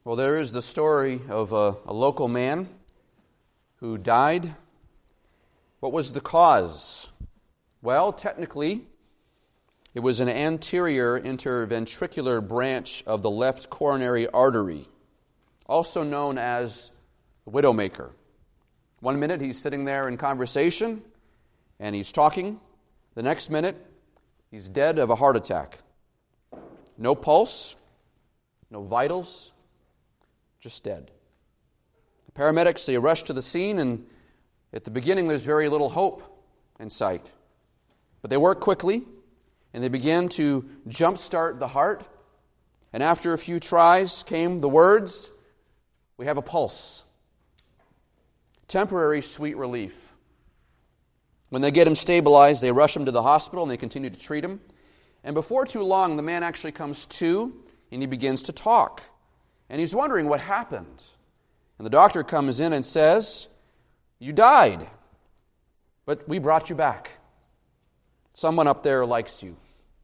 Well, there is the story of a local man who died. What was the cause? Well, technically, it was an anterior interventricular branch of the left coronary artery, also known as the widowmaker. One minute he's sitting there in conversation and he's talking. The next minute he's dead of a heart attack. No pulse, no vitals, just dead. The paramedics, they rush to the scene, and at the beginning there's very little hope in sight. But they work quickly, and they begin to jumpstart the heart. And after a few tries came the words, "We have a pulse." Temporary sweet relief. When they get him stabilized, they rush him to the hospital, and they continue to treat him. And before too long, the man actually comes to, and he begins to talk. And he's wondering what happened. And the doctor comes in and says, "You died, but we brought you back. Someone up there likes you."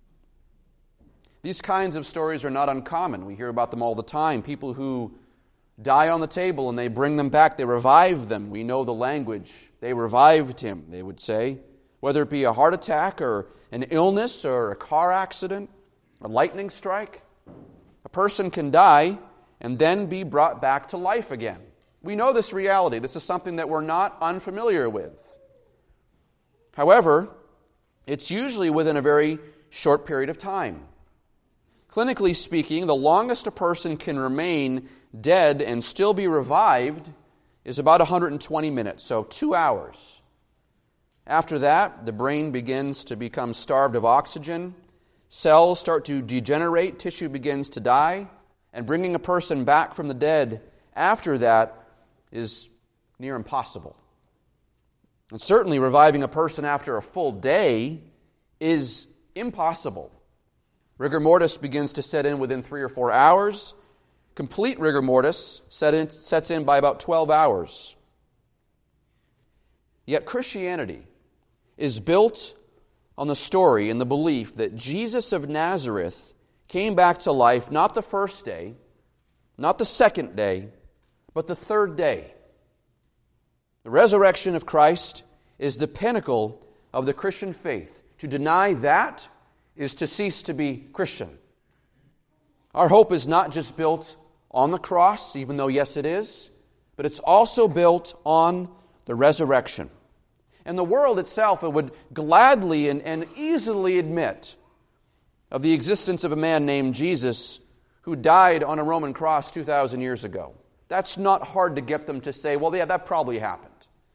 These kinds of stories are not uncommon. We hear about them all the time. People who die on the table and they bring them back, they revive them. We know the language. They revived him, they would say. Whether it be a heart attack or an illness or a car accident, a lightning strike, a person can die and then be brought back to life again. We know this reality. This is something that we're not unfamiliar with. However, it's usually within a very short period of time. Clinically speaking, the longest a person can remain dead and still be revived is about 120 minutes, so 2 hours. After that, the brain begins to become starved of oxygen, cells start to degenerate, tissue begins to die, and bringing a person back from the dead after that is near impossible. And certainly reviving a person after a full day is impossible. Rigor mortis begins to set in within 3 or 4 hours. Complete rigor mortis sets in by about 12 hours. Yet Christianity is built on the story and the belief that Jesus of Nazareth came back to life not the first day, not the second day, but the third day. The resurrection of Christ is the pinnacle of the Christian faith. To deny that is to cease to be Christian. Our hope is not just built on the cross, even though yes it is, but it's also built on the resurrection. And the world itself, it would gladly and easily admit of the existence of a man named Jesus who died on a Roman cross 2,000 years ago. That's not hard to get them to say, well, yeah, that probably happened.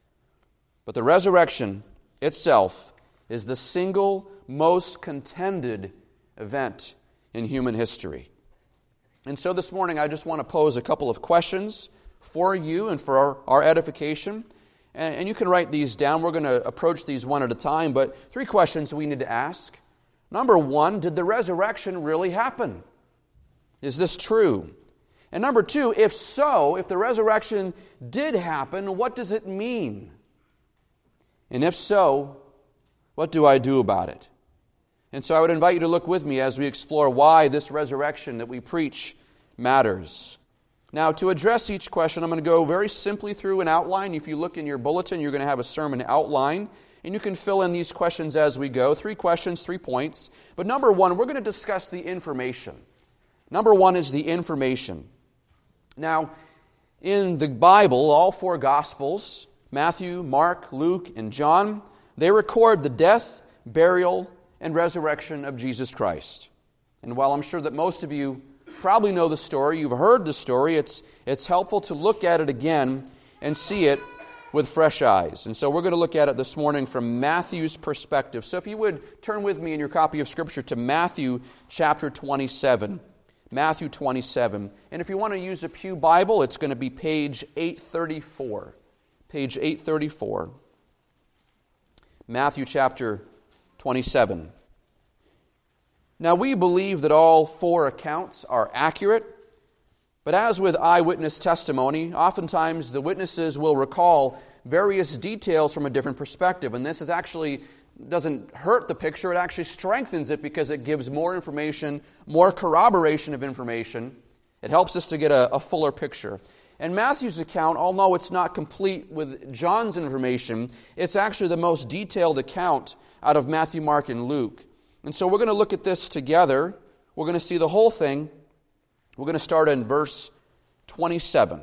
But the resurrection itself is the single most contended event in human history. And so this morning I just want to pose a couple of questions for you and for our edification. And you can write these down. We're going to approach these one at a time, but 3 questions we need to ask. Number 1, did the resurrection really happen? Is this true? And number 2, if so, if the resurrection did happen, what does it mean? And if so, what do I do about it? And so I would invite you to look with me as we explore why this resurrection that we preach matters. Now, to address each question, I'm going to go very simply through an outline. If you look in your bulletin, you're going to have a sermon outline, and you can fill in these questions as we go. 3 questions, 3 points. But number 1, we're going to discuss the information. Number 1 is the information. Now, in the Bible, all 4 Gospels, Matthew, Mark, Luke, and John, they record the death, burial, and resurrection of Jesus Christ. And while I'm sure that most of you probably know the story, you've heard the story, it's helpful to look at it again and see it with fresh eyes. And so we're going to look at it this morning from Matthew's perspective. So if you would turn with me in your copy of Scripture to Matthew chapter 27. Matthew 27. And if you want to use a Pew Bible, it's going to be page 834. Page 834. Matthew chapter 27. Now we believe that all 4 accounts are accurate, but as with eyewitness testimony, oftentimes the witnesses will recall various details from a different perspective, and this is actually doesn't hurt the picture, it actually strengthens it because it gives more information, more corroboration of information It helps us to get a fuller picture. And Matthew's account, although it's not complete with John's information, it's actually the most detailed account out of Matthew, Mark, and Luke. And so we're going to look at this together. We're going to see the whole thing. We're going to start in verse 27,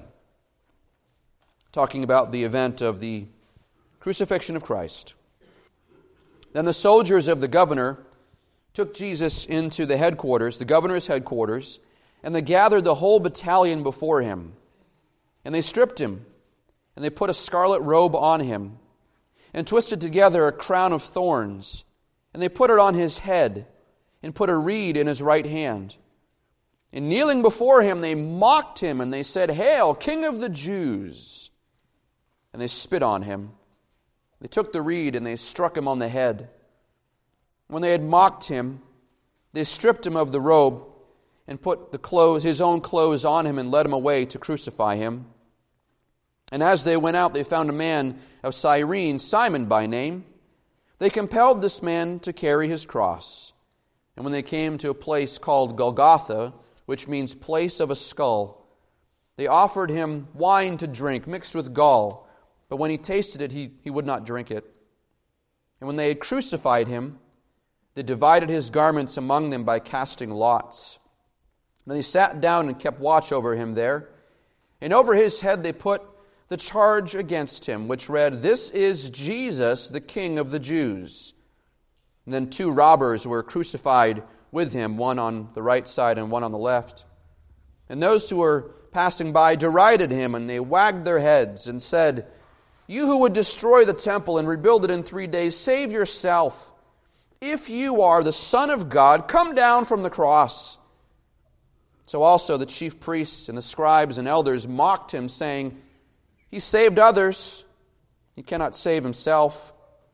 talking about the event of the crucifixion of Christ. Then the soldiers of the governor took Jesus into the headquarters, the governor's headquarters, and they gathered the whole battalion before him. And they stripped him, and they put a scarlet robe on him, and twisted together a crown of thorns, and they put it on his head, and put a reed in his right hand. And kneeling before him, they mocked him, and they said, "Hail, King of the Jews!" And they spit on him. They took the reed, and they struck him on the head. When they had mocked him, they stripped him of the robe, and put his own clothes on him, and led him away to crucify him. And as they went out, they found a man of Cyrene, Simon by name. They compelled this man to carry his cross. And when they came to a place called Golgotha, which means place of a skull, they offered him wine to drink, mixed with gall. But when he tasted it, he would not drink it. And when they had crucified him, they divided his garments among them by casting lots. Then they sat down and kept watch over him there. And over his head they put the charge against him, which read, "This is Jesus, the King of the Jews." And then 2 robbers were crucified with him, one on the right side and one on the left. And those who were passing by derided him, and they wagged their heads and said, "You who would destroy the temple and rebuild it in 3 days, save yourself. If you are the Son of God, come down from the cross." So also the chief priests and the scribes and elders mocked him, saying, "He saved others. He cannot save himself.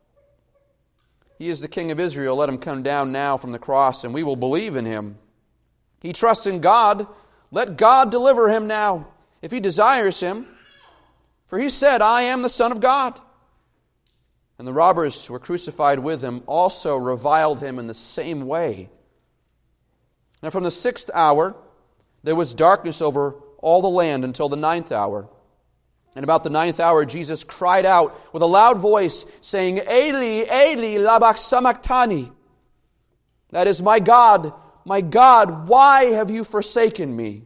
He is the King of Israel. Let him come down now from the cross, and we will believe in him. He trusts in God. Let God deliver him now, if he desires him. For he said, 'I am the Son of God.'" And the robbers who were crucified with him also reviled him in the same way. Now from the 6th hour, there was darkness over all the land until the 9th hour. And about the 9th hour, Jesus cried out with a loud voice, saying, "Eli, Eli, lama sabachthani." That is, my God, why have you forsaken me?"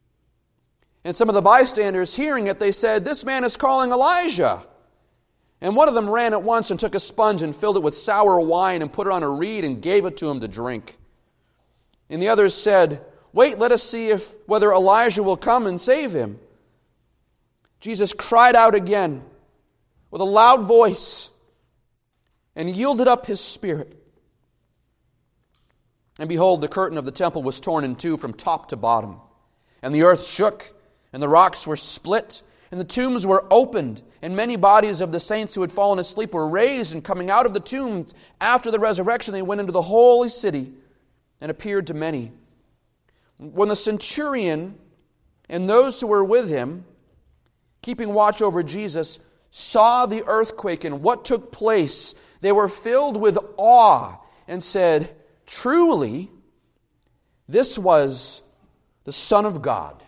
And some of the bystanders, hearing it, they said, "This man is calling Elijah." And one of them ran at once and took a sponge and filled it with sour wine and put it on a reed and gave it to him to drink. And the others said, "Wait, let us see whether Elijah will come and save him." Jesus cried out again with a loud voice and yielded up his spirit. And behold, the curtain of the temple was torn in two from top to bottom. And the earth shook, and the rocks were split, and the tombs were opened, and many bodies of the saints who had fallen asleep were raised, and coming out of the tombs after the resurrection, they went into the holy city and appeared to many. When the centurion and those who were with him, keeping watch over Jesus, saw the earthquake and what took place, they were filled with awe and said, "Truly, this was the Son of God."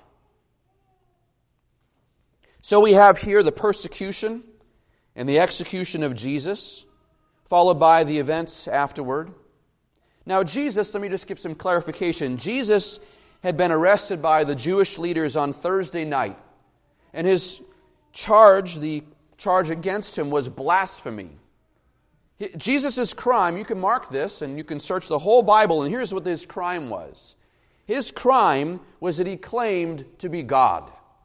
So we have here the persecution and the execution of Jesus, followed by the events afterward. Now Jesus, let me just give some clarification. Jesus had been arrested by the Jewish leaders on Thursday night. And his charge, the charge against him, was blasphemy. Jesus' crime, you can mark this and you can search the whole Bible, and here's what his crime was. His crime was that he claimed to be God.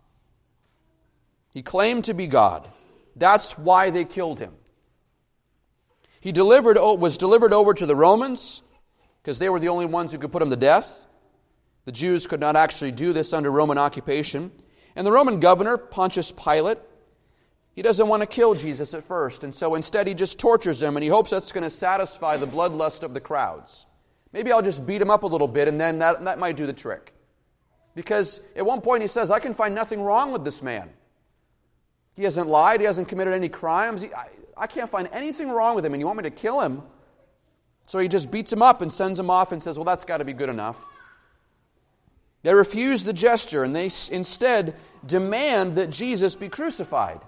He claimed to be God. That's why they killed him. He was delivered over to the Romans because they were the only ones who could put him to death. The Jews could not actually do this under Roman occupation. And the Roman governor, Pontius Pilate, he doesn't want to kill Jesus at first. And so instead he just tortures him, and he hopes that's going to satisfy the bloodlust of the crowds. Maybe I'll just beat him up a little bit, and then that might do the trick. Because at one point he says, "I can find nothing wrong with this man. He hasn't lied. He hasn't committed any crimes. I can't find anything wrong with him, and you want me to kill him?" So he just beats him up and sends him off and says, "Well, that's got to be good enough." They refuse the gesture, and they instead demand that Jesus be crucified.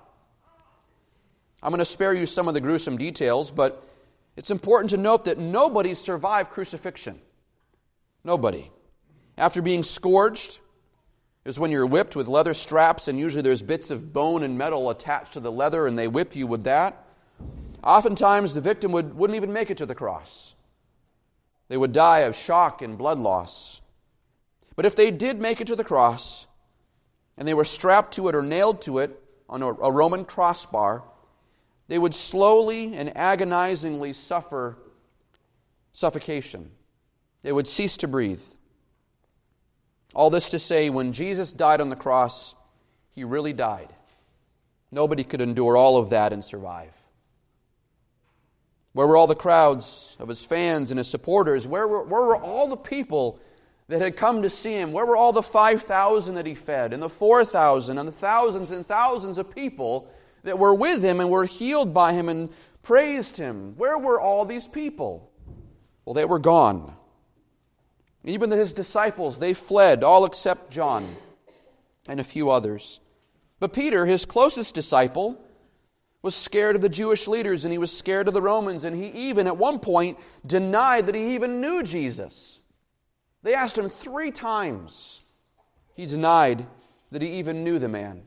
I'm going to spare you some of the gruesome details, but it's important to note that nobody survived crucifixion. Nobody. After being scourged, is when you're whipped with leather straps, and usually there's bits of bone and metal attached to the leather, and they whip you with that. Oftentimes, the victim wouldn't even make it to the cross. They would die of shock and blood loss. But if they did make it to the cross, and they were strapped to it or nailed to it on a Roman crossbar, they would slowly and agonizingly suffer suffocation. They would cease to breathe. All this to say, when Jesus died on the cross, He really died. Nobody could endure all of that and survive. Where were all the crowds of His fans and His supporters? Where were all the people that had come to see Him? Where were all the 5,000 that He fed, and the 4,000, and the thousands and thousands of people that were with Him and were healed by Him and praised Him? Where were all these people? Well, they were gone. Even His disciples, they fled, all except John and a few others. But Peter, His closest disciple, was scared of the Jewish leaders, and he was scared of the Romans, and he even at one point denied that he even knew Jesus. They asked him 3 times. He denied that he even knew the man.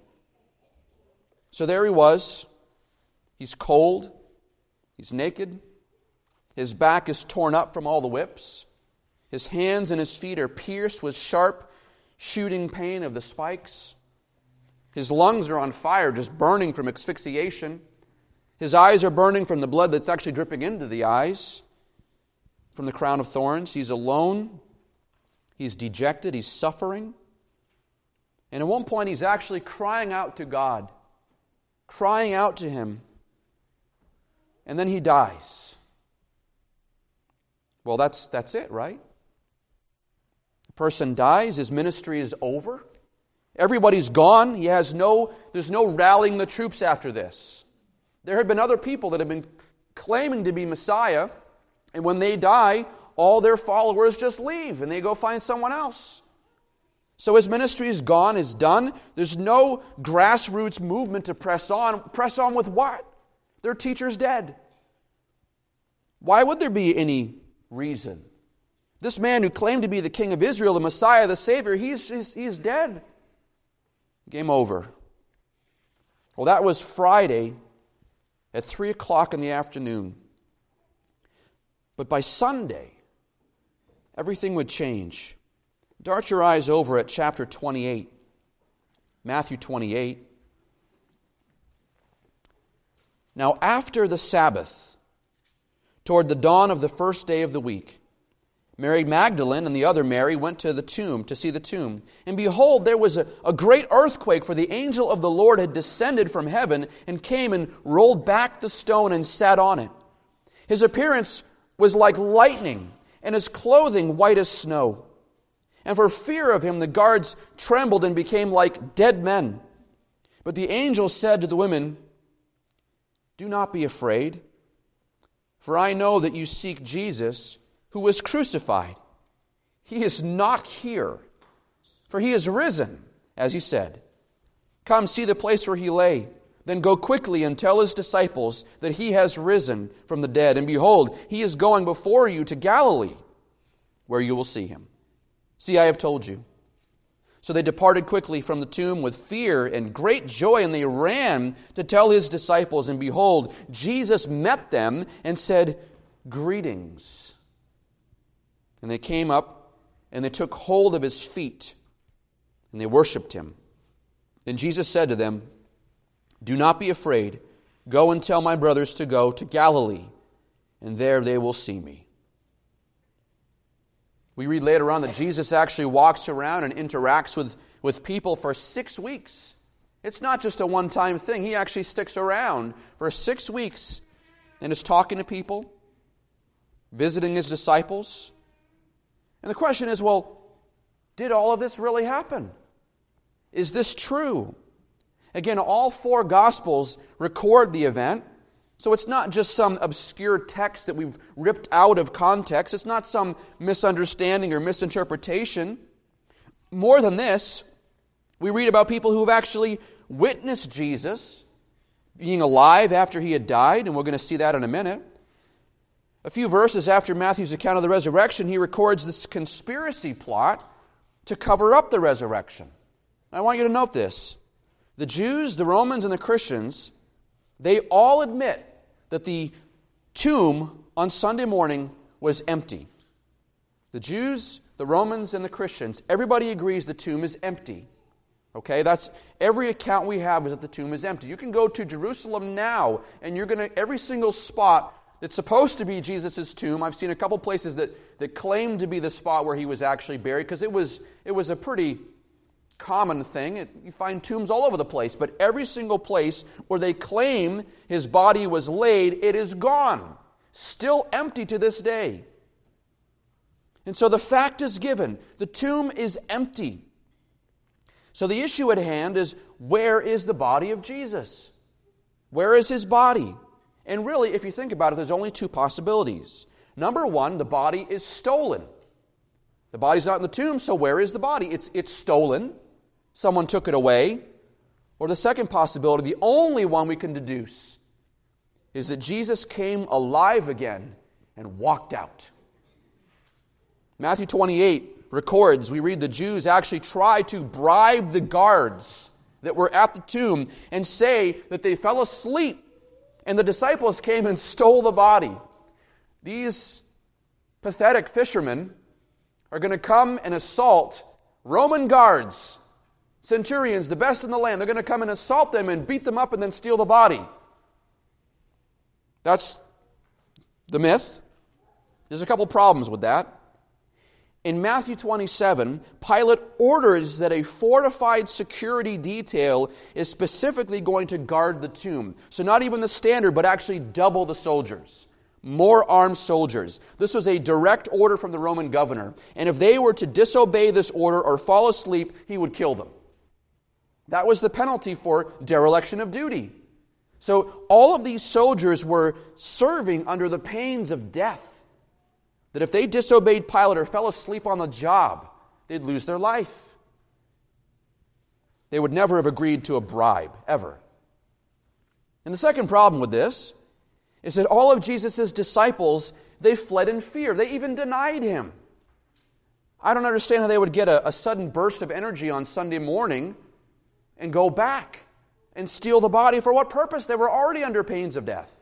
So there he was. He's cold. He's naked. His back is torn up from all the whips. His hands and his feet are pierced with sharp, shooting pain of the spikes. His lungs are on fire, just burning from asphyxiation. His eyes are burning from the blood that's actually dripping into the eyes from the crown of thorns. He's alone. He's dejected. He's suffering. And at one point, he's actually crying out to God, crying out to Him. And then he dies. Well, that's it, right? The person dies. His ministry is over. Everybody's gone. There's no rallying the troops after this. There had been other people that have been claiming to be Messiah, and when they die, all their followers just leave and they go find someone else. So his ministry is gone, is done. There's no grassroots movement to press on. Press on with what? Their teacher's dead. Why would there be any reason? This man who claimed to be the King of Israel, the Messiah, the Savior, he's dead. Game over. Well, that was Friday at 3 o'clock in the afternoon. But by Sunday, everything would change. Dart your eyes over at chapter 28, Matthew 28. Now, after the Sabbath, toward the dawn of the first day of the week, Mary Magdalene and the other Mary went to the tomb to see the tomb. And behold, there was a great earthquake, for the angel of the Lord had descended from heaven and came and rolled back the stone and sat on it. His appearance was like lightning, and his clothing white as snow. And for fear of him, the guards trembled and became like dead men. But the angel said to the women, "Do not be afraid, for I know that you seek Jesus, who was crucified. He is not here, for He is risen, as He said. Come, see the place where He lay. Then go quickly and tell His disciples that He has risen from the dead. And behold, He is going before you to Galilee, where you will see Him. See, I have told you." So they departed quickly from the tomb with fear and great joy, and they ran to tell His disciples. And behold, Jesus met them and said, "Greetings." And they came up, and they took hold of His feet, and they worshipped Him. Then Jesus said to them, "Do not be afraid. Go and tell my brothers to go to Galilee, and there they will see me." We read later on that Jesus actually walks around and interacts with people for 6 weeks. It's not just a one-time thing. He actually sticks around for 6 weeks and is talking to people, visiting His disciples. And the question is, well, did all of this really happen? Is this true? Again, all 4 Gospels record the event, so it's not just some obscure text that we've ripped out of context. It's not some misunderstanding or misinterpretation. more than this, we read about people who have actually witnessed Jesus being alive after he had died, and we're going to see that in a minute. A few verses after Matthew's account of the resurrection, he records this conspiracy plot to cover up the resurrection. I want you to note this. The Jews, the Romans, and the Christians, they all admit that the tomb on Sunday morning was empty. The Jews, the Romans, and the Christians, everybody agrees the tomb is empty. Okay, that's every account we have is that the tomb is empty. You can go to Jerusalem now, and you're going to, every single spot that's supposed to be Jesus' tomb, I've seen a couple places that claim to be the spot where he was actually buried, because it was a pretty common thing. You find tombs all over the place, but every single place where they claim his body was laid, it is gone. Still empty to this day. And so the fact is given. The tomb is empty. So the issue at hand is, where is the body of Jesus? Where is his body? And really, if you think about it, there's only two possibilities. Number one, the body is stolen. The body's not in the tomb, so where is the body? It's stolen. Someone took it away. Or the second possibility, the only one we can deduce, is that Jesus came alive again and walked out. Matthew 28 records, we read the Jews actually tried to bribe the guards that were at the tomb and say that they fell asleep and the disciples came and stole the body. These pathetic fishermen are going to come and assault Roman guards, centurions, the best in the land. They're going to come and assault them and beat them up and then steal the body. That's the myth. There's a couple problems with that. In Matthew 27, Pilate orders that a fortified security detail is specifically going to guard the tomb. So not even the standard, but actually double the soldiers. More armed soldiers. This was a direct order from the Roman governor. And if they were to disobey this order or fall asleep, he would kill them. That was the penalty for dereliction of duty. So all of these soldiers were serving under the pains of death. That if they disobeyed Pilate or fell asleep on the job, they'd lose their life. They would never have agreed to a bribe, ever. And the second problem with this is that all of Jesus' disciples, they fled in fear. They even denied him. I don't understand how they would get a sudden burst of energy on Sunday morning and go back and steal the body. For what purpose? They were already under pains of death.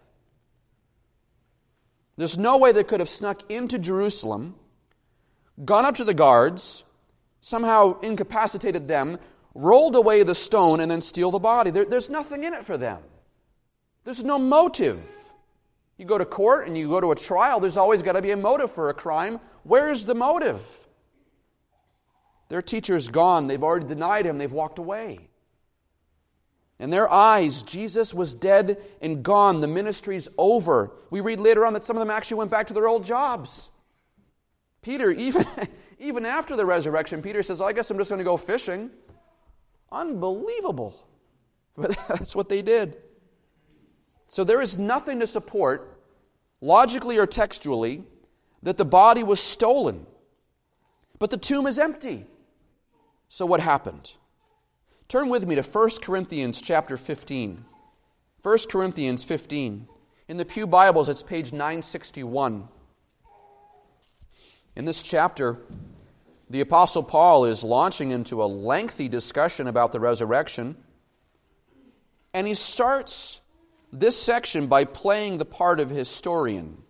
There's no way they could have snuck into Jerusalem, gone up to the guards, somehow incapacitated them, rolled away the stone, and then steal the body. There's nothing in it for them. There's no motive. You go to court and you go to a trial, there's always got to be a motive for a crime. Where's the motive? Their teacher's gone. They've already denied him. They've walked away. In their eyes, Jesus was dead and gone. The ministry's over. We read later on that some of them actually went back to their old jobs. Peter, even after the resurrection, Peter says, I guess I'm just going to go fishing. Unbelievable. But that's what they did. So there is nothing to support, logically or textually, that the body was stolen. But the tomb is empty. So what happened? Turn with me to 1 Corinthians chapter 15. 1 Corinthians 15. In the Pew Bibles, it's page 961. In this chapter, the Apostle Paul is launching into a lengthy discussion about the resurrection. And he starts this section by playing the part of historian.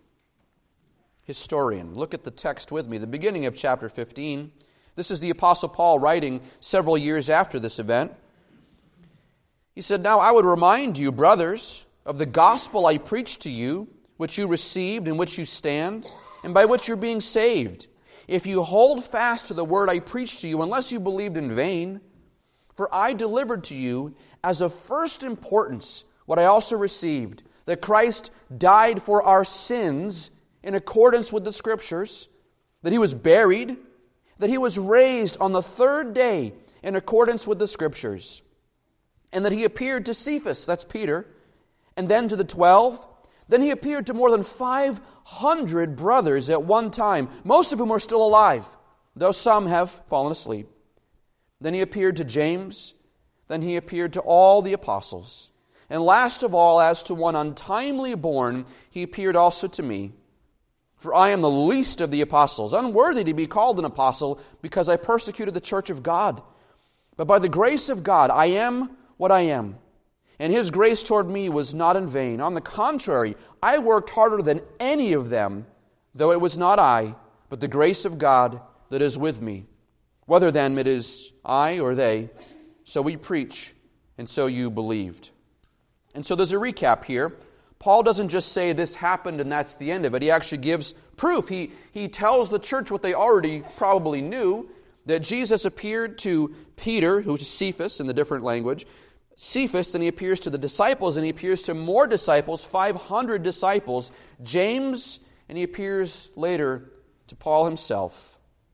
Look at the text with me, the beginning of chapter 15. This is the Apostle Paul writing several years after this event. He said, Now I would remind you, brothers, of the gospel I preached to you, which you received, in which you stand, and by which you're being saved, if you hold fast to the word I preached to you, unless you believed in vain. For I delivered to you as of first importance what I also received, that Christ died for our sins in accordance with the Scriptures, that he was buried, that he was raised on the third day in accordance with the Scriptures, and that he appeared to Cephas, that's Peter, and then to the 12. Then he appeared to more than 500 brothers at one time, most of whom are still alive, though some have fallen asleep. Then he appeared to James. Then he appeared to all the apostles. And last of all, as to one untimely born, he appeared also to me. For I am the least of the apostles, unworthy to be called an apostle, because I persecuted the church of God. But by the grace of God, I am what I am. And his grace toward me was not in vain. On the contrary, I worked harder than any of them, though it was not I, but the grace of God that is with me. Whether then it is I or they, so we preach, and so you believed. And so there's a recap here. Paul doesn't just say this happened and that's the end of it. He actually gives proof. He tells the church what they already probably knew, that Jesus appeared to Peter, who is Cephas in the different language, Cephas, and he appears to the disciples, and he appears to more disciples, 500 disciples, James, and he appears later to Paul himself.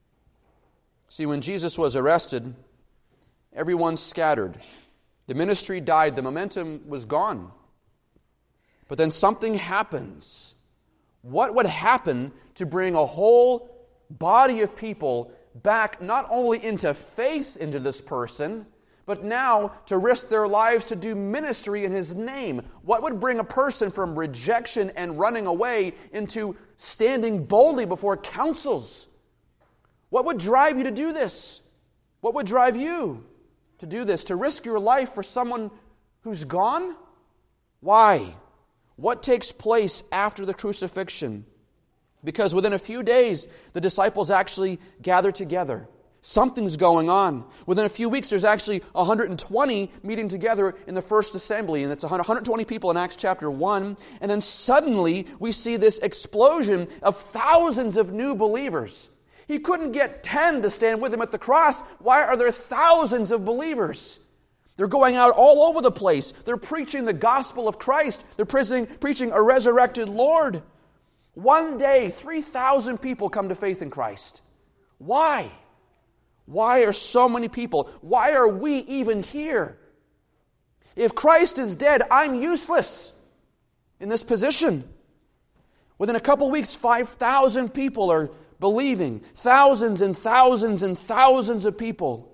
See, when Jesus was arrested, everyone scattered. The ministry died. The momentum was gone. But then something happens. What would happen to bring a whole body of people back not only into faith into this person, but now to risk their lives to do ministry in His name? What would bring a person from rejection and running away into standing boldly before councils? What would drive you to do this? What would drive you to do this, to risk your life for someone who's gone? Why? What takes place after the crucifixion? Because within a few days, the disciples actually gather together. Something's going on. Within a few weeks, there's actually 120 meeting together in the first assembly, and it's 120 people in Acts chapter 1. And then suddenly, we see this explosion of thousands of new believers. He couldn't get 10 to stand with him at the cross. Why are there thousands of believers? They're going out all over the place. They're preaching the gospel of Christ. They're preaching a resurrected Lord. One day, 3,000 people come to faith in Christ. Why? Why are so many people? Why are we even here? If Christ is dead, I'm useless in this position. Within a couple weeks, 5,000 people are believing. Thousands and thousands and thousands of people.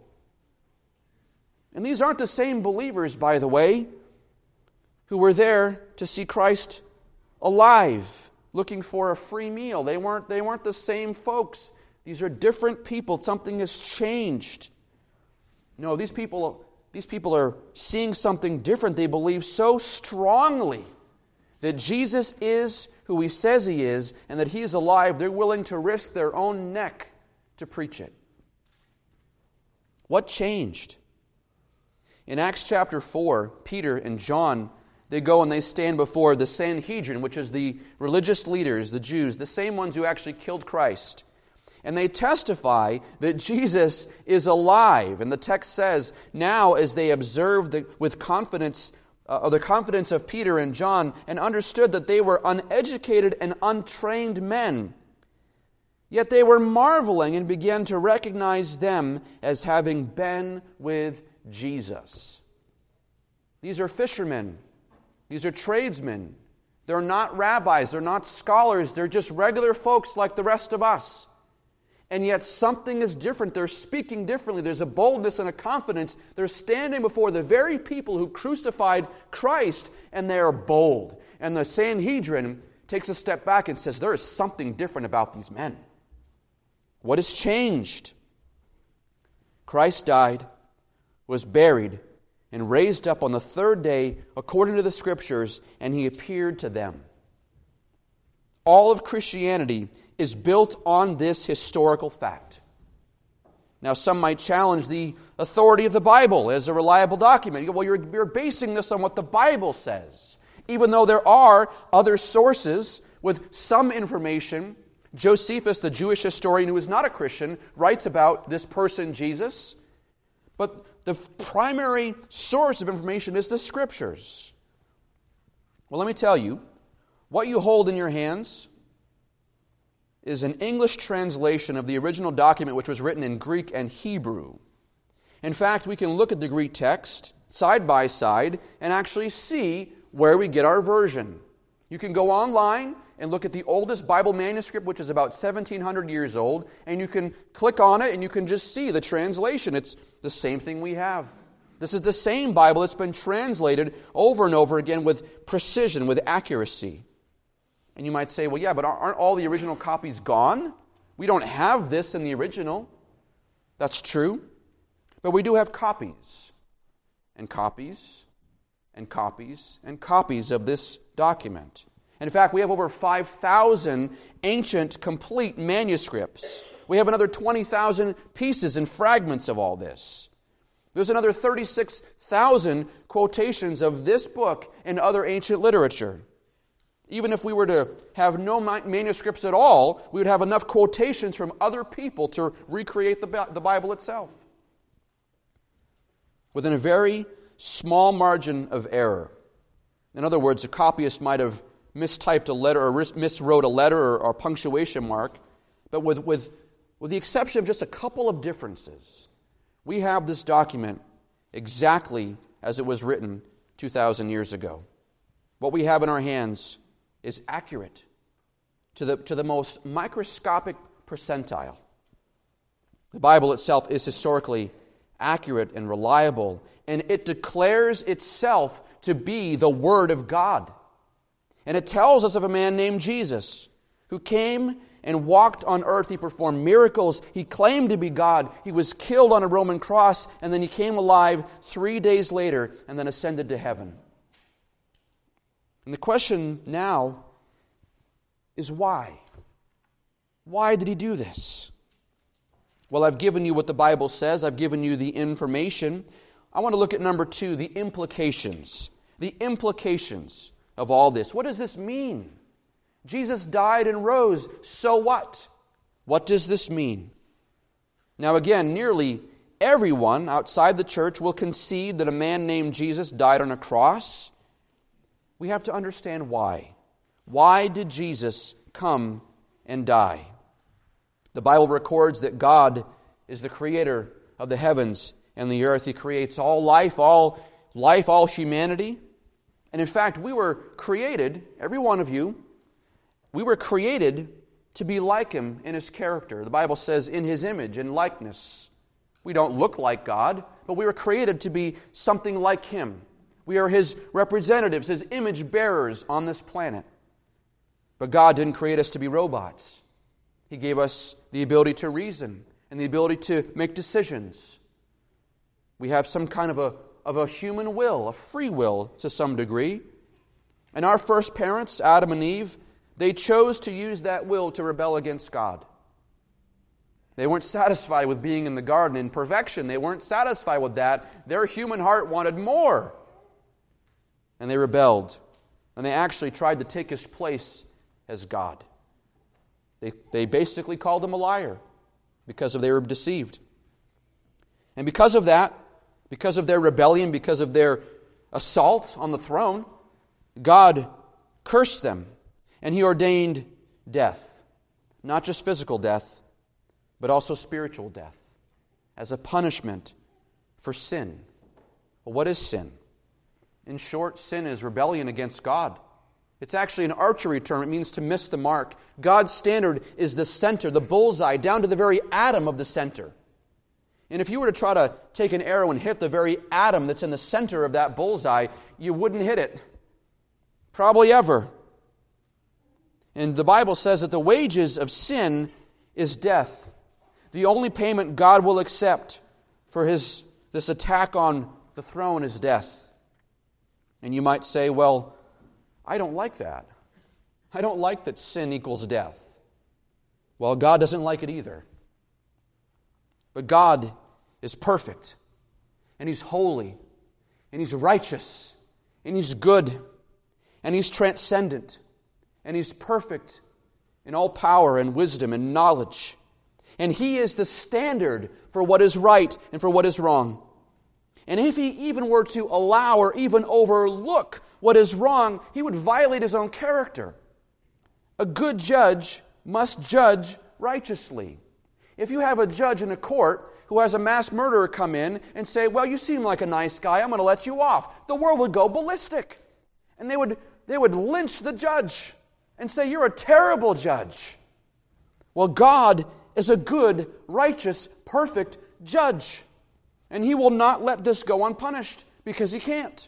And these aren't the same believers, by the way, who were there to see Christ alive, looking for a free meal. They weren't the same folks. These are different people. Something has changed. No, these people are seeing something different. They believe so strongly that Jesus is who He says He is, and that He is alive. They're willing to risk their own neck to preach it. What changed? In Acts chapter 4, Peter and John, they go and they stand before the Sanhedrin, which is the religious leaders, the Jews, the same ones who actually killed Christ. And they testify that Jesus is alive. And the text says, now as they observed with confidence, the confidence of Peter and John, and understood that they were uneducated and untrained men, yet they were marveling and began to recognize them as having been with Jesus. These are fishermen. These are tradesmen. They're not rabbis. They're not scholars. They're just regular folks like the rest of us. And yet something is different. They're speaking differently. There's a boldness and a confidence. They're standing before the very people who crucified Christ, and they are bold. And the Sanhedrin takes a step back and says, there is something different about these men. What has changed? Christ died, was buried, and raised up on the third day according to the Scriptures, and He appeared to them. All of Christianity is built on this historical fact. Now, some might challenge the authority of the Bible as a reliable document. Well, you're basing this on what the Bible says. Even though there are other sources with some information. Josephus, the Jewish historian who is not a Christian, writes about this person, Jesus. But the primary source of information is the Scriptures. Well, let me tell you, what you hold in your hands is an English translation of the original document, which was written in Greek and Hebrew. In fact, we can look at the Greek text side by side and actually see where we get our version. You can go online and look at the oldest Bible manuscript, which is about 1,700 years old, and you can click on it and you can just see the translation. It's the same thing we have. This is the same Bible that's been translated over and over again with precision, with accuracy. And you might say, well, yeah, but aren't all the original copies gone? We don't have this in the original. That's true. But we do have copies, and copies, and copies, and copies of this document. And in fact, we have over 5,000 ancient, complete manuscripts. We have another 20,000 pieces and fragments of all this. There's another 36,000 quotations of this book and other ancient literature. Even if we were to have no manuscripts at all, we would have enough quotations from other people to recreate the Bible itself. Within a very small margin of error. In other words, a copyist might have mistyped a letter or miswrote a letter or punctuation mark, but with the exception of just a couple of differences, we have this document exactly as it was written 2,000 years ago. What we have in our hands is accurate to the most microscopic percentile. The Bible itself is historically accurate and reliable, and it declares itself to be the Word of God. And it tells us of a man named Jesus who came and walked on earth. He performed miracles. He claimed to be God. He was killed on a Roman cross, and then he came alive 3 days later and then ascended to heaven. And the question now is why? Why did he do this? Well, I've given you what the Bible says. I've given you the information. I want to look at number 2, the implications. The implications of all this. What does this mean? Jesus died and rose. So what? What does this mean? Now again, nearly everyone outside the church will concede that a man named Jesus died on a cross. We have to understand why. Why did Jesus come and die? The Bible records that God is the creator of the heavens and the earth. He creates all life, all humanity. And in fact, we were created, every one of you, we were created to be like Him in His character. The Bible says, in His image and likeness. We don't look like God, but we were created to be something like Him. We are His representatives, His image bearers on this planet. But God didn't create us to be robots. He gave us the ability to reason and the ability to make decisions. We have some kind of a human will, a free will to some degree. And our first parents, Adam and Eve, they chose to use that will to rebel against God. They weren't satisfied with being in the garden in perfection. They weren't satisfied with that. Their human heart wanted more. And they rebelled. And they actually tried to take His place as God. They basically called Him a liar because they were deceived. And because of that, because of their rebellion, because of their assault on the throne, God cursed them. And He ordained death. Not just physical death, but also spiritual death as a punishment for sin. Well, what is sin? In short, sin is rebellion against God. It's actually an archery term. It means to miss the mark. God's standard is the center, the bullseye, down to the very atom of the center. And if you were to try to take an arrow and hit the very atom that's in the center of that bullseye, you wouldn't hit it. Probably ever. And the Bible says that the wages of sin is death. The only payment God will accept for this attack on the throne is death. And you might say, well, I don't like that. I don't like that sin equals death. Well, God doesn't like it either. But God is perfect, and He's holy, and He's righteous, and He's good, and He's transcendent, and He's perfect in all power and wisdom and knowledge. And He is the standard for what is right and for what is wrong. And if He even were to allow or even overlook what is wrong, He would violate His own character. A good judge must judge righteously. If you have a judge in a court who has a mass murderer come in and say, well, you seem like a nice guy, I'm going to let you off, the world would go ballistic. And they would lynch the judge and say, you're a terrible judge. Well, God is a good, righteous, perfect judge. And He will not let this go unpunished, because He can't.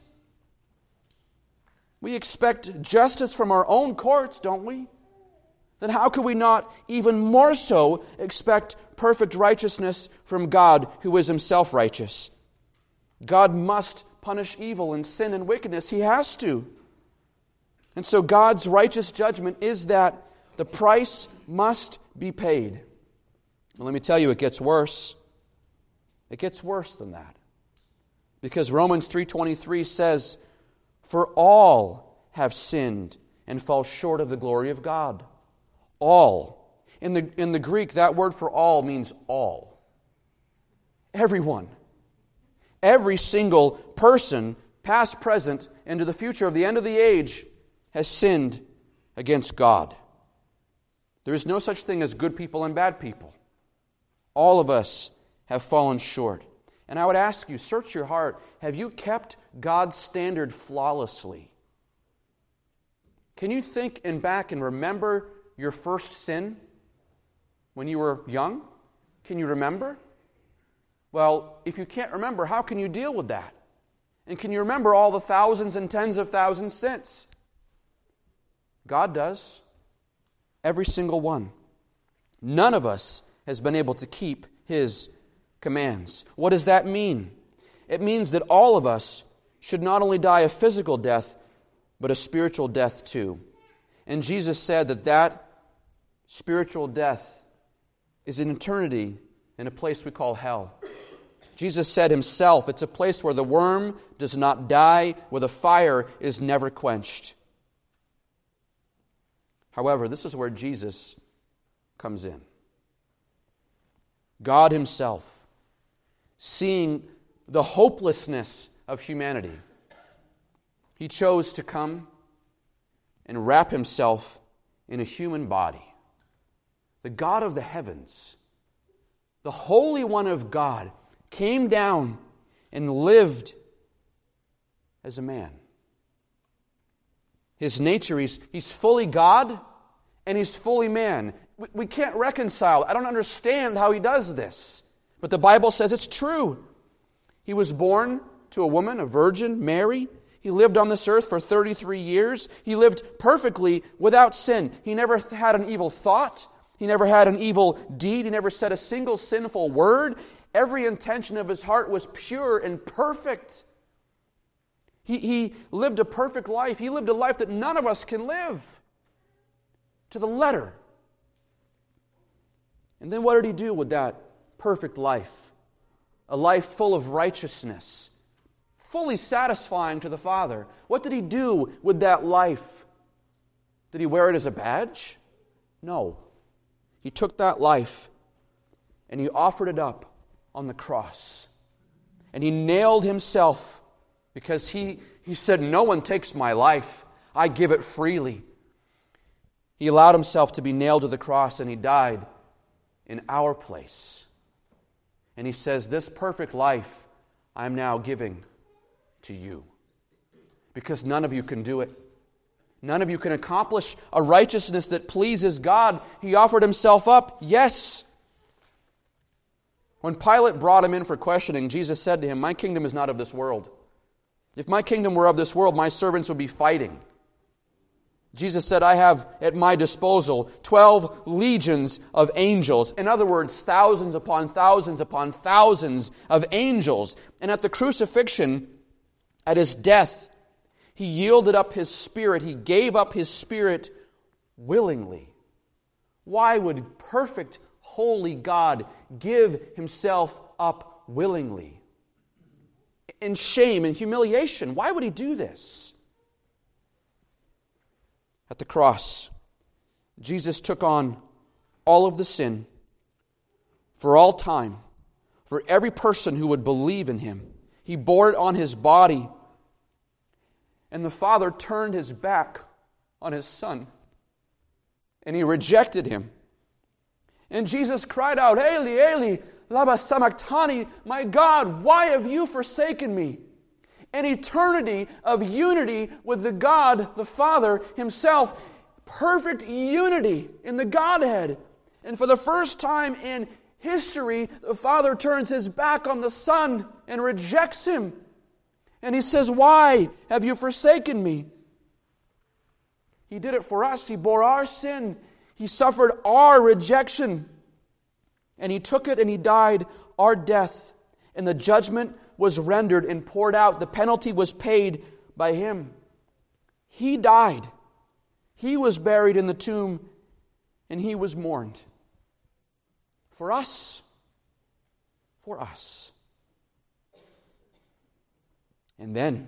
We expect justice from our own courts, don't we? Then how could we not even more so expect perfect righteousness from God, who is Himself righteous? God must punish evil and sin and wickedness. He has to. And so God's righteous judgment is that the price must be paid. And let me tell you, it gets worse. It gets worse than that. Because Romans 3:23 says, "For all have sinned and fall short of the glory of God." All. In the Greek, that word for all means all. Everyone. Every single person, past, present, into the future of the end of the age, has sinned against God. There is no such thing as good people and bad people. All of us have fallen short. And I would ask you, search your heart. Have you kept God's standard flawlessly? Can you think back and remember your first sin when you were young? Can you remember? Well, if you can't remember, how can you deal with that? And can you remember all the thousands and tens of thousands since? God does. Every single one. None of us has been able to keep His commands. What does that mean? It means that all of us should not only die a physical death, but a spiritual death too. And Jesus said that spiritual death is an eternity in a place we call hell. Jesus said Himself, it's a place where the worm does not die, where the fire is never quenched. However, this is where Jesus comes in. God Himself, seeing the hopelessness of humanity, He chose to come and wrap Himself in a human body. The God of the heavens, the Holy One of God, came down and lived as a man. His nature, he's fully God and He's fully man. We can't reconcile. I don't understand how He does this. But the Bible says it's true. He was born to a woman, a virgin, Mary. He lived on this earth for 33 years. He lived perfectly without sin. He never had an evil thought. He never had an evil deed. He never said a single sinful word. Every intention of His heart was pure and perfect. He lived a perfect life. He lived a life that none of us can live. To the letter. And then what did He do with that perfect life? A life full of righteousness. Fully satisfying to the Father. What did He do with that life? Did He wear it as a badge? No. He took that life and He offered it up on the cross. And He nailed Himself because He said, "No one takes my life. I give it freely." He allowed Himself to be nailed to the cross and He died in our place. And He says, "This perfect life I am now giving to you." Because none of you can do it. None of you can accomplish a righteousness that pleases God. He offered Himself up, yes. When Pilate brought Him in for questioning, Jesus said to him, "My kingdom is not of this world. If my kingdom were of this world, my servants would be fighting." Jesus said, "I have at my disposal 12 legions of angels." In other words, thousands upon thousands upon thousands of angels. And at the crucifixion, at His death, He yielded up His Spirit. He gave up His Spirit willingly. Why would perfect, holy God give Himself up willingly? In shame and humiliation. Why would He do this? At the cross, Jesus took on all of the sin for all time, for every person who would believe in Him. He bore it on His body. And the Father turned His back on His Son. And He rejected Him. And Jesus cried out, "Eli, Eli, lama sabachthani, my God, why have you forsaken me?" An eternity of unity with the God, the Father Himself. Perfect unity in the Godhead. And for the first time in history, the Father turns His back on the Son and rejects Him. And He says, "Why have you forsaken me?" He did it for us. He bore our sin. He suffered our rejection. And He took it and He died our death. And the judgment was rendered and poured out. The penalty was paid by Him. He died. He was buried in the tomb, and He was mourned. For us. For us. And then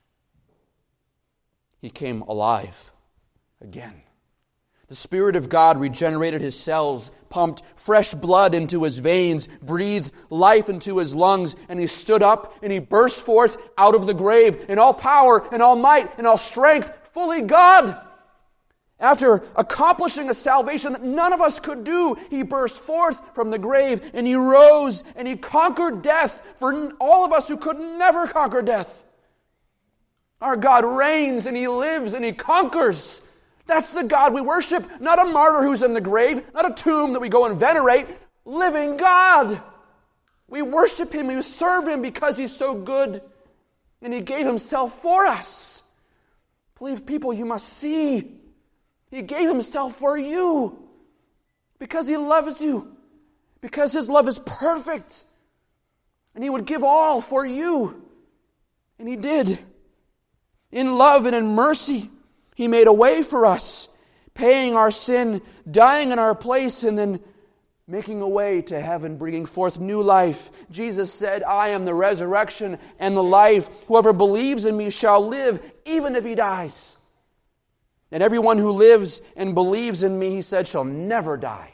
He came alive again. The Spirit of God regenerated His cells, pumped fresh blood into His veins, breathed life into His lungs, and He stood up and He burst forth out of the grave in all power and all might and all strength, fully God. After accomplishing a salvation that none of us could do, He burst forth from the grave and He rose and He conquered death for all of us who could never conquer death. Our God reigns and He lives and He conquers. That's the God we worship, not a martyr who's in the grave, not a tomb that we go and venerate. Living God. We worship Him, we serve Him because He's so good, and He gave Himself for us. Believe people, you must see. He gave Himself for you because He loves you, because His love is perfect, and He would give all for you, and He did. In love and in mercy, He made a way for us, paying our sin, dying in our place, and then making a way to heaven, bringing forth new life. Jesus said, "I am the resurrection and the life. Whoever believes in me shall live, even if he dies. And everyone who lives and believes in me," He said, "shall never die."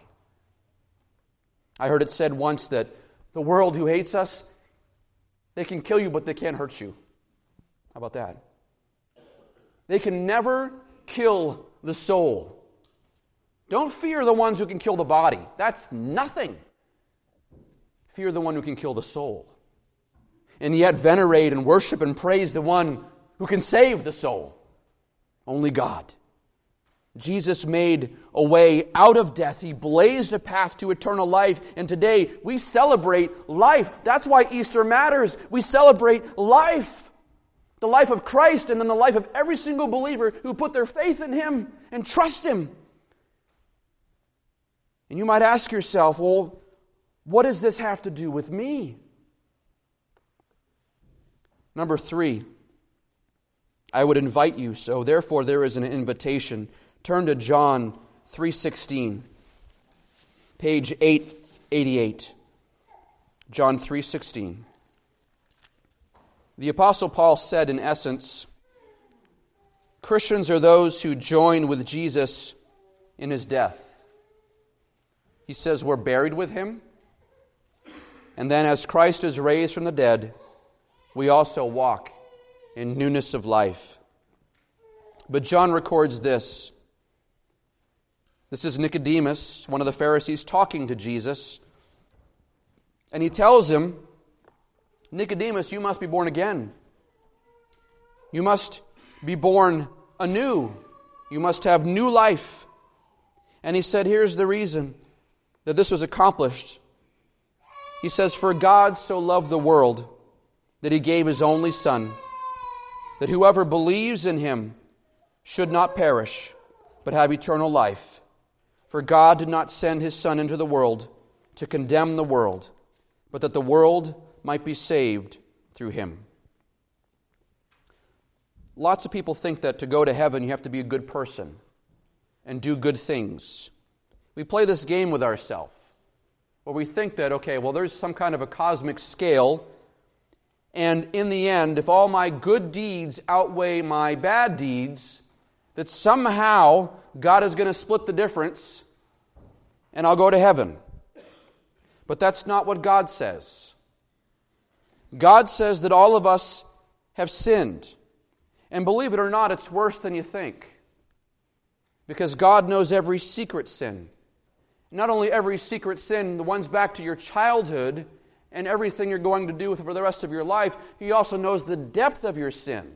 I heard it said once that the world who hates us, they can kill you, but they can't hurt you. How about that? They can never kill the soul. Don't fear the ones who can kill the body. That's nothing. Fear the one who can kill the soul. And yet venerate and worship and praise the one who can save the soul. Only God. Jesus made a way out of death. He blazed a path to eternal life. And today we celebrate life. That's why Easter matters. We celebrate life. The life of Christ, and then the life of every single believer who put their faith in Him and trust Him. And you might ask yourself, well, what does this have to do with me? Number 3, I would invite you, so therefore there is an invitation. Turn to John 3:16, page 888. John 3:16. The Apostle Paul said, in essence, Christians are those who join with Jesus in His death. He says we're buried with Him, and then as Christ is raised from the dead, we also walk in newness of life. But John records this. This is Nicodemus, one of the Pharisees, talking to Jesus, and he tells him, "Nicodemus, you must be born again. You must be born anew. You must have new life." And he said, here's the reason that this was accomplished. He says, "For God so loved the world that He gave His only Son, that whoever believes in Him should not perish, but have eternal life. For God did not send His Son into the world to condemn the world, but that the world might be saved through Him." Lots of people think that to go to heaven you have to be a good person and do good things. We play this game with ourselves, where we think that, okay, well, there's some kind of a cosmic scale, and in the end, if all my good deeds outweigh my bad deeds, that somehow God is going to split the difference and I'll go to heaven. But that's not what God says. God says that all of us have sinned. And believe it or not, it's worse than you think. Because God knows every secret sin. Not only every secret sin, the ones back to your childhood and everything you're going to do for the rest of your life, He also knows the depth of your sin.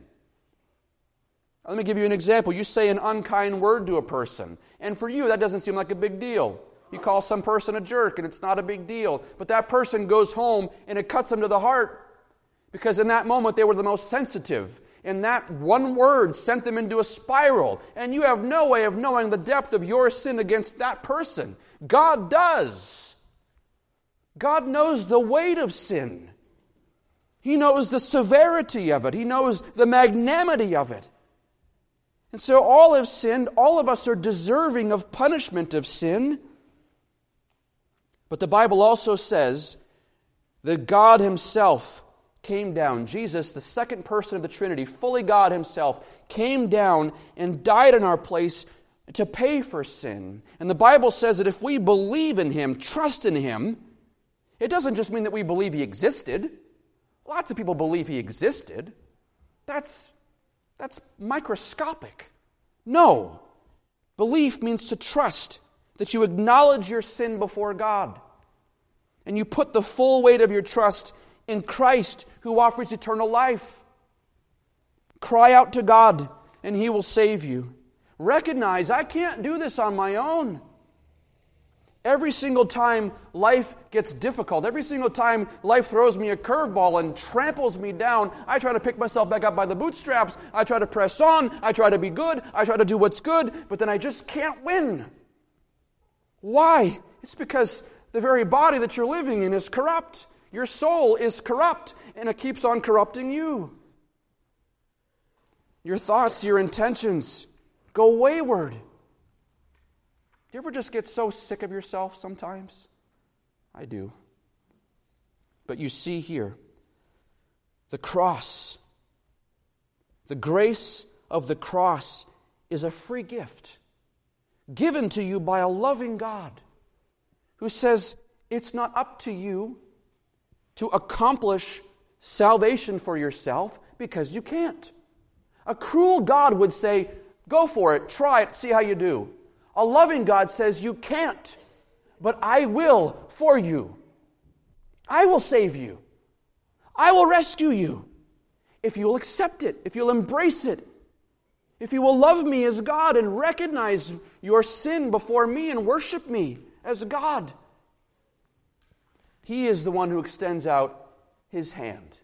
Let me give you an example. You say an unkind word to a person, and for you that doesn't seem like a big deal. You call some person a jerk and it's not a big deal. But that person goes home and it cuts them to the heart. Because in that moment they were the most sensitive. And that one word sent them into a spiral. And you have no way of knowing the depth of your sin against that person. God does. God knows the weight of sin. He knows the severity of it. He knows the magnanimity of it. And so all have sinned. All of us are deserving of punishment of sin. But the Bible also says that God Himself came down. Jesus, the second person of the Trinity, fully God Himself, came down and died in our place to pay for sin. And the Bible says that if we believe in Him, trust in Him, it doesn't just mean that we believe He existed. Lots of people believe He existed. That's microscopic. No. Belief means to trust, that you acknowledge your sin before God. And you put the full weight of your trust in Christ, who offers eternal life. Cry out to God, and He will save you. Recognize, I can't do this on my own. Every single time life gets difficult, every single time life throws me a curveball and tramples me down, I try to pick myself back up by the bootstraps. I try to press on. I try to be good. I try to do what's good, but then I just can't win. Why? It's because the very body that you're living in is corrupt. Your soul is corrupt, and it keeps on corrupting you. Your thoughts, your intentions go wayward. Do you ever just get so sick of yourself sometimes? I do. But you see here, the cross, the grace of the cross is a free gift given to you by a loving God who says it's not up to you to accomplish salvation for yourself because you can't. A cruel God would say, go for it, try it, see how you do. A loving God says, you can't, but I will for you. I will save you. I will rescue you. If you'll accept it, if you'll embrace it, if you will love me as God and recognize your sin before me and worship me as God. He is the one who extends out His hand.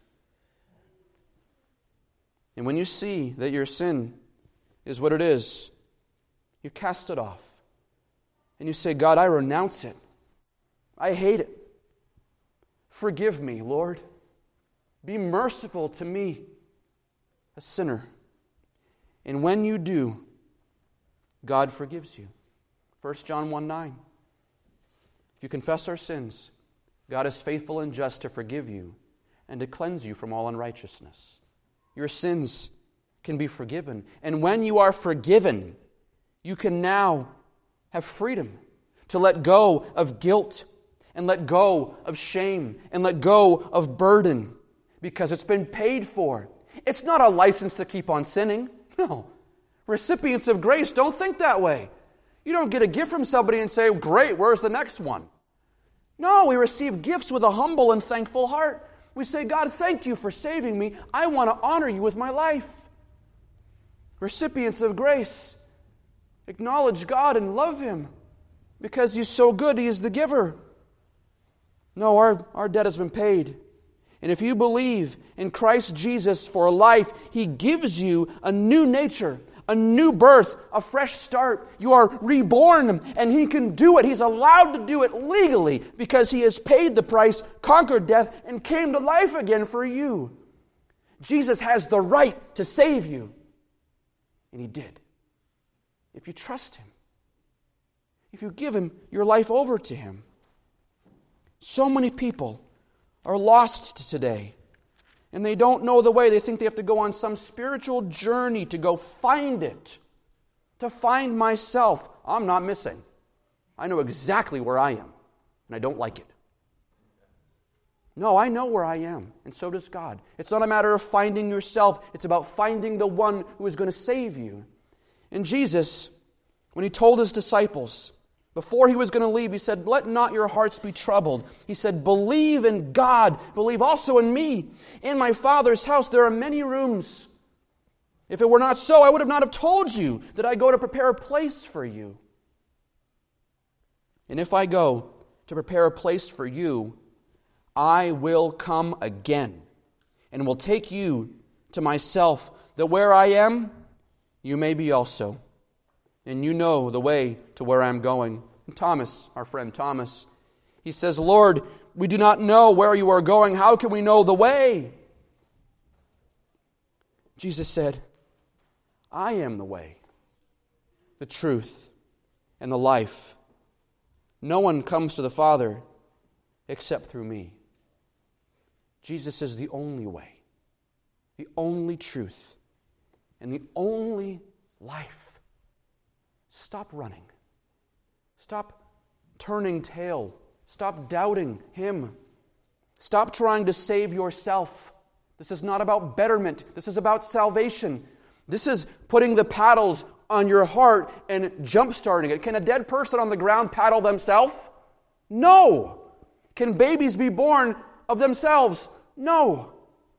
And when you see that your sin is what it is, you cast it off. And you say, God, I renounce it. I hate it. Forgive me, Lord. Be merciful to me, a sinner. And when you do, God forgives you. 1 John 1:9. If you confess our sins, God is faithful and just to forgive you and to cleanse you from all unrighteousness. Your sins can be forgiven. And when you are forgiven, you can now have freedom to let go of guilt and let go of shame and let go of burden because it's been paid for. It's not a license to keep on sinning. No. Recipients of grace don't think that way. You don't get a gift from somebody and say, great, where's the next one? No, we receive gifts with a humble and thankful heart. We say, God, thank you for saving me. I want to honor you with my life. Recipients of grace acknowledge God and love Him because He's so good, He is the giver. No, our debt has been paid. And if you believe in Christ Jesus for life, He gives you a new nature, a new birth, a fresh start. You are reborn, and He can do it. He's allowed to do it legally because He has paid the price, conquered death, and came to life again for you. Jesus has the right to save you, and He did. If you trust Him, if you give Him your life over to Him. So many people are lost today, and they don't know the way. They think they have to go on some spiritual journey to go find it, to find myself. I'm not missing. I know exactly where I am, and I don't like it. No, I know where I am, and so does God. It's not a matter of finding yourself. It's about finding the one who is going to save you. And Jesus, when He told His disciples, before He was going to leave, He said, let not your hearts be troubled. He said, believe in God. Believe also in me. In my Father's house there are many rooms. If it were not so, I would have not have told you that I go to prepare a place for you. And if I go to prepare a place for you, I will come again and will take you to myself, that where I am, you may be also. And you know the way to where I'm going. And Thomas, our friend Thomas, he says, Lord, we do not know where you are going. How can we know the way? Jesus said, I am the way, the truth, and the life. No one comes to the Father except through me. Jesus is the only way, the only truth, and the only life. Stop running. Stop turning tail. Stop doubting Him. Stop trying to save yourself. This is not about betterment. This is about salvation. This is putting the paddles on your heart and jump-starting it. Can a dead person on the ground paddle themselves? No. Can babies be born of themselves? No.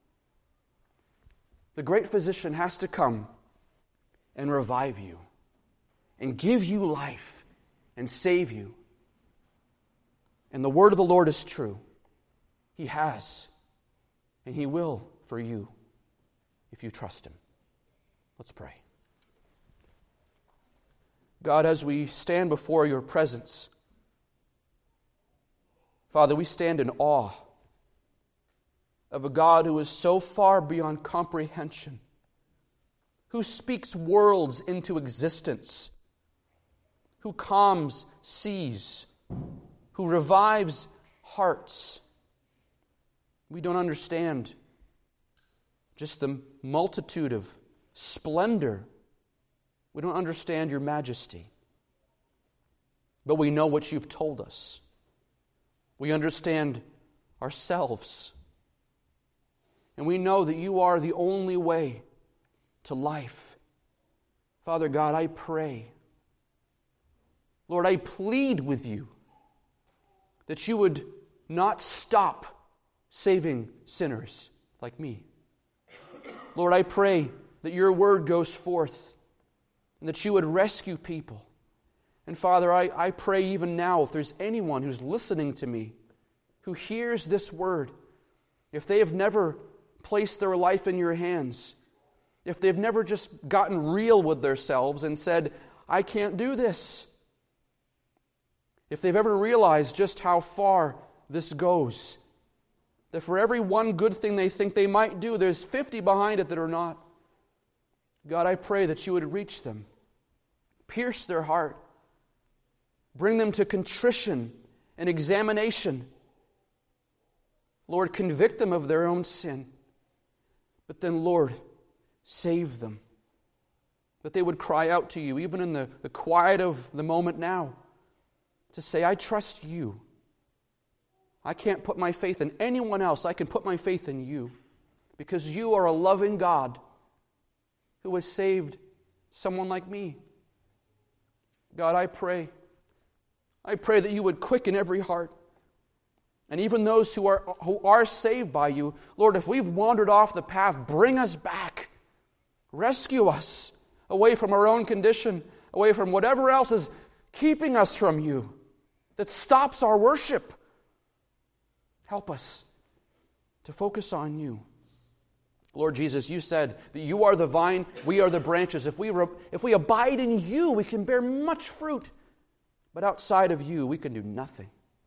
The great physician has to come and revive you and give you life and save you. And the word of the Lord is true. He has, and He will for you if you trust Him. Let's pray. God, as we stand before your presence, Father, we stand in awe of a God who is so far beyond comprehension, who speaks worlds into existence, who calms seas, who revives hearts. We don't understand just the multitude of splendor. We don't understand your majesty. But we know what you've told us. We understand ourselves. And we know that you are the only way to life. Father God, I pray, Lord, I plead with you that you would not stop saving sinners like me. Lord, I pray that your word goes forth and that you would rescue people. And Father, I pray even now, if there's anyone who's listening to me, who hears this word, if they have never placed their life in your hands, if they've never just gotten real with themselves and said, I can't do this, if they've ever realized just how far this goes, that for every one good thing they think they might do, there's 50 behind it that are not. God, I pray that you would reach them, pierce their heart, bring them to contrition and examination. Lord, convict them of their own sin. But then, Lord, save them. That they would cry out to you, even in the quiet of the moment now, to say, I trust you. I can't put my faith in anyone else. I can put my faith in you. Because you are a loving God who has saved someone like me. God, I pray that you would quicken every heart. And even those who are saved by you, Lord, if we've wandered off the path, bring us back. Rescue us away from our own condition, away from whatever else is keeping us from you, that stops our worship. Help us to focus on you. Lord Jesus, you said that you are the vine, we are the branches. If we abide in you, we can bear much fruit. But outside of you, we can do nothing.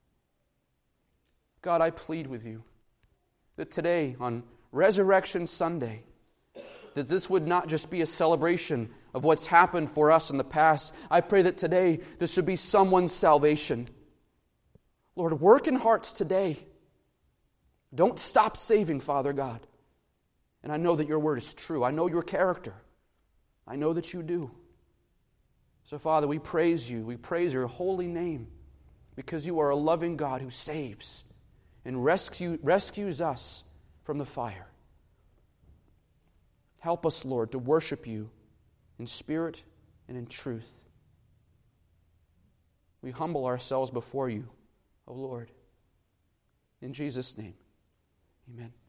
God, I plead with you that today, on Resurrection Sunday, that this would not just be a celebration of what's happened for us in the past. I pray that today this would be someone's salvation. Lord, work in hearts today. Don't stop saving, Father God. And I know that your word is true. I know your character. I know that you do. So, Father, we praise you. We praise your holy name because you are a loving God who saves and rescues us from the fire. Help us, Lord, to worship you in spirit and in truth. We humble ourselves before you, O Lord. In Jesus' name, amen.